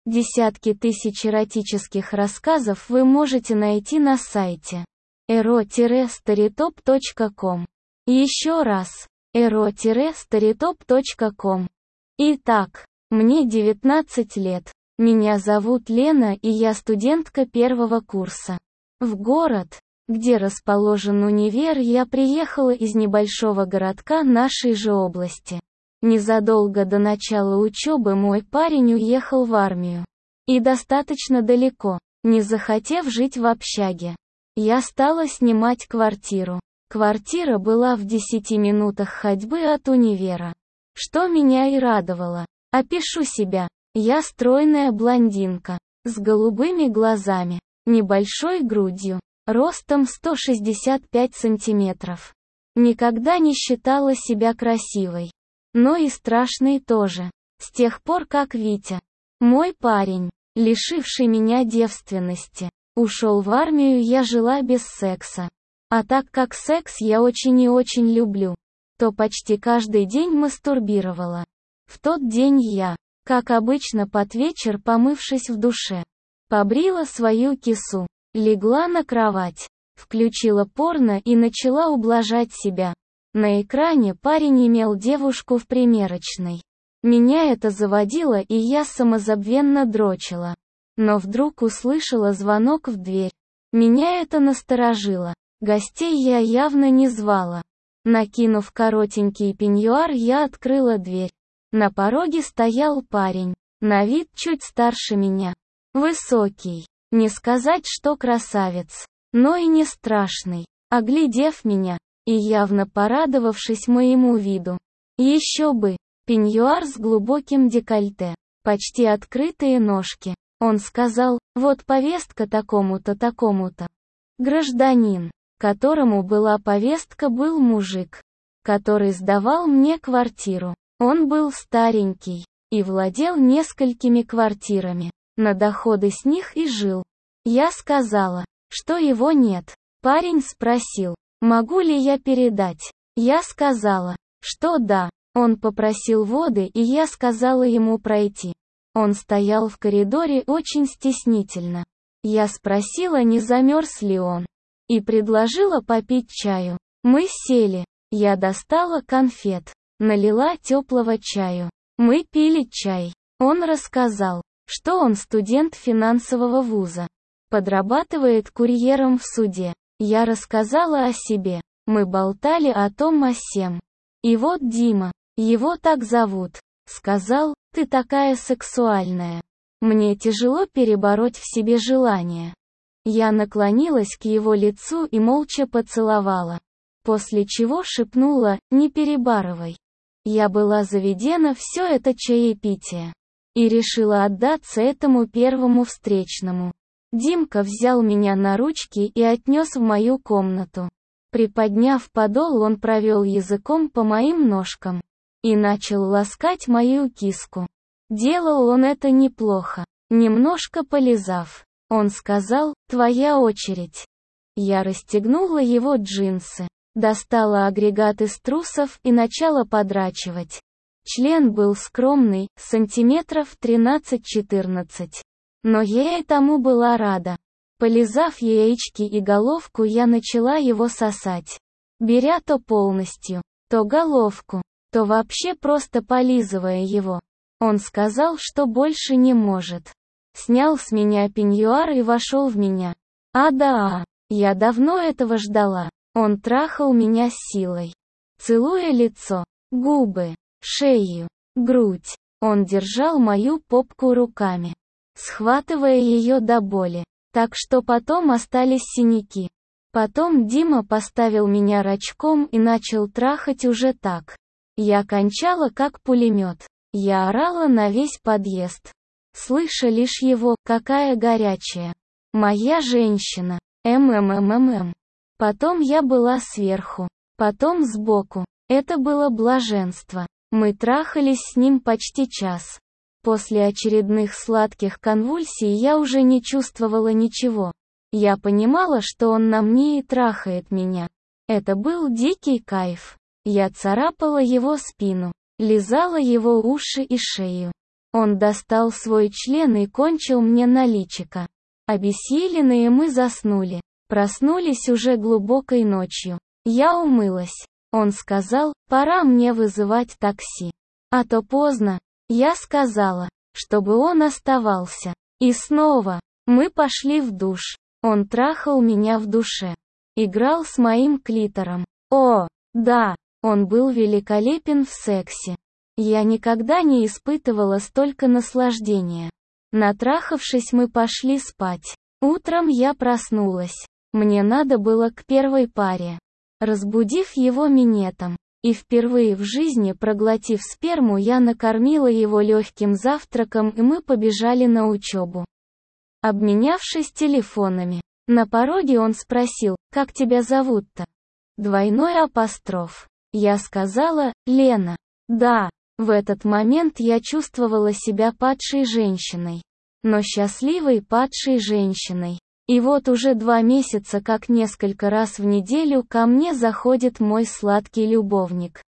Десятки тысяч эротических рассказов вы можете найти на сайте ero-storytop.com. Еще раз, ero-storytop.com. Итак, мне 19 лет. Меня зовут Лена, и я студентка первого курса. В город, где расположен универ, я приехала из небольшого городка нашей же области. Незадолго до начала учебы мой парень уехал в армию. И достаточно далеко, не захотев жить в общаге. Я стала снимать квартиру. Квартира была в 10 минутах ходьбы от универа. Что меня и радовало. Опишу себя. Я стройная блондинка, с голубыми глазами, небольшой грудью, ростом 165 сантиметров. Никогда не считала себя красивой. Но и страшной тоже. С тех пор, как Витя, мой парень, лишивший меня девственности, ушел в армию, я жила без секса. А так как секс я очень и очень люблю, то почти каждый день мастурбировала. В тот день я, как обычно под вечер, помывшись в душе, побрила свою кису, легла на кровать, включила порно и начала ублажать себя. На экране парень имел девушку в примерочной. Меня это заводило, и я самозабвенно дрочила. Но вдруг услышала звонок в дверь. Меня это насторожило. Гостей я явно не звала. Накинув коротенький пеньюар, я открыла дверь. На пороге стоял парень, на вид чуть старше меня. Высокий, не сказать, что красавец, но и не страшный. Оглядев меня, и явно порадовавшись моему виду. Еще бы, пеньюар с глубоким декольте, почти открытые ножки. Он сказал: вот повестка такому-то, такому-то. Гражданин, которому была повестка, был мужик, который сдавал мне квартиру. Он был старенький и владел несколькими квартирами. На доходы с них и жил. Я сказала, что его нет. Парень спросил, могу ли я передать. Я сказала, что да. Он попросил воды, и я сказала ему пройти. Он стоял в коридоре очень стеснительно. Я спросила, не замерз ли он, и предложила попить чаю. Мы сели. Я достала конфет. Налила теплого чаю. Мы пили чай. Он рассказал, что он студент финансового вуза. Подрабатывает курьером в суде. Я рассказала о себе. Мы болтали о том о сем. И вот Дима, его так зовут, сказал: ты такая сексуальная. Мне тяжело перебороть в себе желание. Я наклонилась к его лицу и молча поцеловала. После чего шепнула: не перебарывай. Я была заведена все это чаепитие. И решила отдаться этому первому встречному. Димка взял меня на ручки и отнес в мою комнату. Приподняв подол, он провел языком по моим ножкам. И начал ласкать мою киску. Делал он это неплохо. Немножко полизав, он сказал: твоя очередь. Я расстегнула его джинсы. Достала агрегат из трусов и начала подрачивать. Член был скромный, сантиметров 13-14. Но я и тому была рада. Полизав яички и головку, я начала его сосать. Беря то полностью, то головку, то вообще просто полизывая его. Он сказал, что больше не может. Снял с меня пеньюар и вошел в меня. Да, я давно этого ждала. Он трахал меня с силой, целуя лицо, губы, шею, грудь. Он держал мою попку руками, схватывая ее до боли, так что потом остались синяки. Потом Дима поставил меня рачком и начал трахать уже так. Я кончала как пулемет. Я орала на весь подъезд, слыша лишь его: какая горячая, моя женщина, ММММ. Потом я была сверху, потом сбоку. Это было блаженство. Мы трахались с ним почти час. После очередных сладких конвульсий я уже не чувствовала ничего. Я понимала, что он на мне и трахает меня. Это был дикий кайф. Я царапала его спину, лизала его уши и шею. Он достал свой член и кончил мне на личико. Обессиленные мы заснули. Проснулись уже глубокой ночью. Я умылась. Он сказал, пора мне вызывать такси. А то поздно. Я сказала, чтобы он оставался. И снова. Мы пошли в душ. Он трахал меня в душе. Играл с моим клитором. О, да, он был великолепен в сексе. Я никогда не испытывала столько наслаждения. Натрахавшись, мы пошли спать. Утром я проснулась. Мне надо было к первой паре. Разбудив его минетом, и впервые в жизни проглотив сперму, я накормила его легким завтраком, и мы побежали на учебу. Обменявшись телефонами, на пороге он спросил, как тебя зовут-то? Двойной апостроф. Я сказала, Лена. Да, в этот момент я чувствовала себя падшей женщиной. Но счастливой падшей женщиной. И вот уже 2 месяца как несколько раз в неделю ко мне заходит мой сладкий любовник.